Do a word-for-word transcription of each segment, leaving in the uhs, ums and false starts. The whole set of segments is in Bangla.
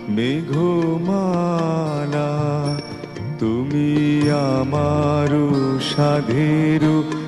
মেঘমালা। তুমি আমার সাধের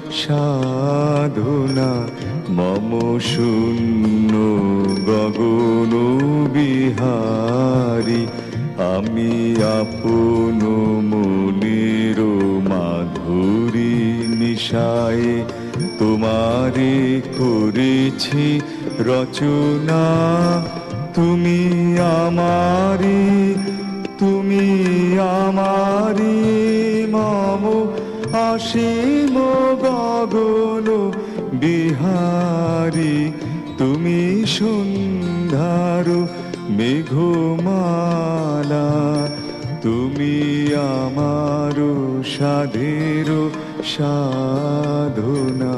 সাধনা, মম শূন্য গগন বিহারী। আমি আপন মনের মাধুরী নিশায়ে তোমারে করেছি রচনা। তুমি আমারি, তুমি আমারি, মম অসীম গগন বিহারী। তুমি সন্ধ্যার মেঘমালা, তুমি আমার সাধের সাধনা।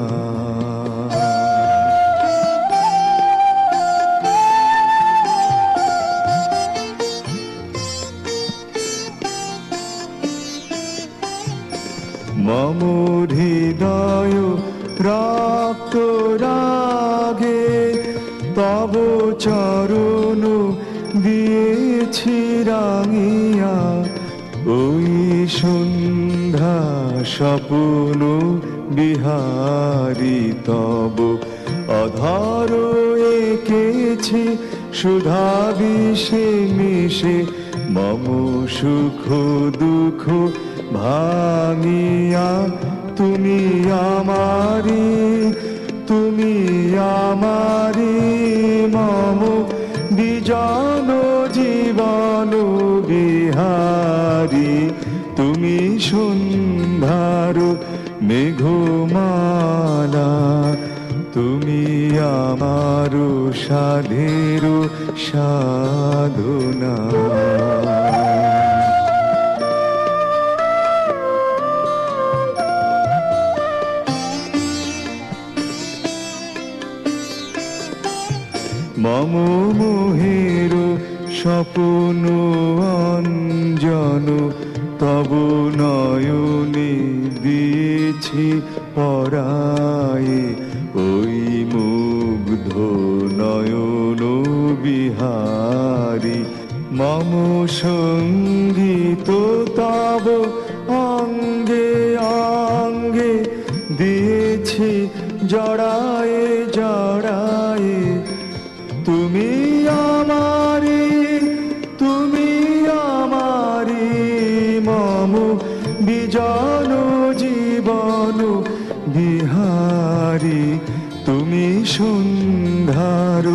মম হৃদয় রক্ত রাগে তব চরণ দিয়েছি রাঙিয়া। ওই সন্ধ্যা স্বপ্ন বিহারী তব অধর এঁকেছি সুধা বিষে মিশে। মম সুখ দুঃখ ভাঙিয়া তুমি আমারি, তুমি আমারি, মম বিজন জীবন বিহারী। তুমি সন্ধ্যার মেঘমালা, তুমি আমার সাধের সাধনা। মম মোহের স্বপ্ন অঞ্জন তব নয়নে দিয়েছি পরায়ে। ওই মুগ্ধ নয়ন বিহারী। মম সঙ্গীত তব অঙ্গে অঙ্গে দিয়েছি জড়ায়ে জড়ায়ে। তুমি আমারি, তুমি আমারি, মম বিজন জীবন বিহারী। তুমি সন্ধ্যার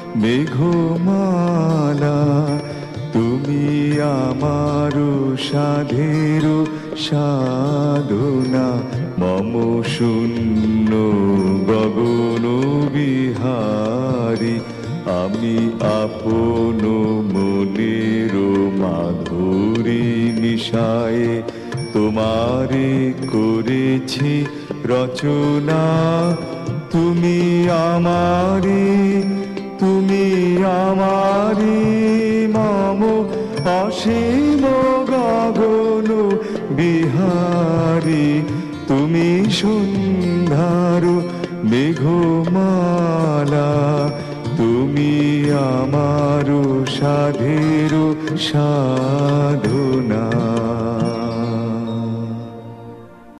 মেঘমালা, তুমি আমার সাধের সাধনা। মম শূন্য গগন বিহারী। আমি আপন মনের মাধুরী নিশায়ে তোমারে করেছি রচনা। তুমি আমারি, তুমি আমারি, মম অসীম গগন বিহারী। তুমি সন্ধ্যার মেঘমালা, তুমি আমার সাধের সাধনা।